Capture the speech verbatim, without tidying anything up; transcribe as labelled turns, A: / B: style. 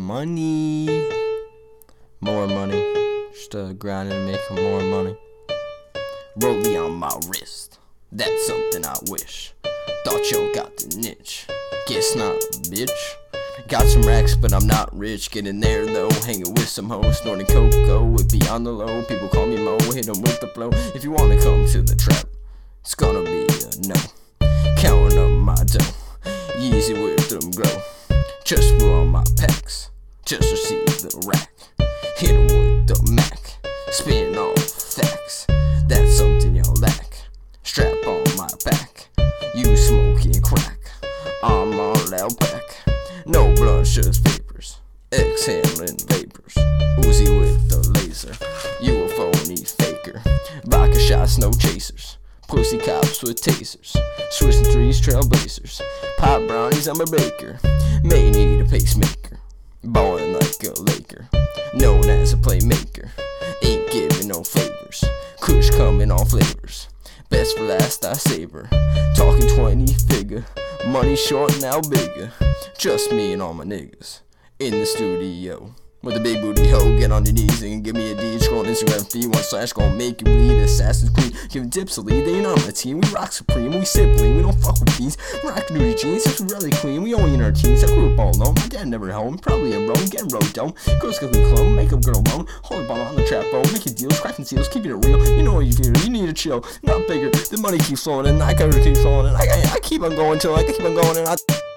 A: money. More money. Just uh, grinding and making more money. Rollie on my wrist. That's something I wish. Thought yo got the niche. Guess not, bitch. Got some racks, but I'm not rich. Getting there though, hanging with some hoes, snorting cocoa. It be on the low, people call me Mo. Hit 'em with the flow. If you wanna come to the trap, it's gonna be a no. Counting up my dough, easy with them glow. Just roll my packs, just receive the rack. Hit 'em with the Mac, spitting all facts. That's something y'all lack. Strap on my back, you smoking crack. I'm all out back. No blunt, just vapors, exhaling vapors. Uzi with the laser, you a phony faker. Vodka shots, no chasers. Pussy cops with tasers. Switching threes, trailblazers. Pop brownies, I'm a baker. May need a pacemaker. Ballin' like a Laker. Known as a playmaker. Ain't giving no favors. Kush coming all flavors. Best for last, I savor. Talking twenty figure. Money short, now bigger. Just me and all my niggas in the studio. With a big booty hoe, get on your knees and give me a D. Scroll on Instagram feed, one slash gon' make you bleed. Assassin's Creed, give dips a lead. They ain't on my team, we rock supreme, we sip lean, we don't fuck with fiends. Rock new jeans, that's really clean, we only in our teens. I grew up all alone, my dad never home, probably a roam, getting road dome. Girls got the clone, make up girl moan. Holy ball on the trap bone, making deals, cracking seals, keeping it real. You know what you feel, you need to chill, not bigger. The money keeps flowing and I gotta keep flowing and I, I, I keep on going till I keep on going and I.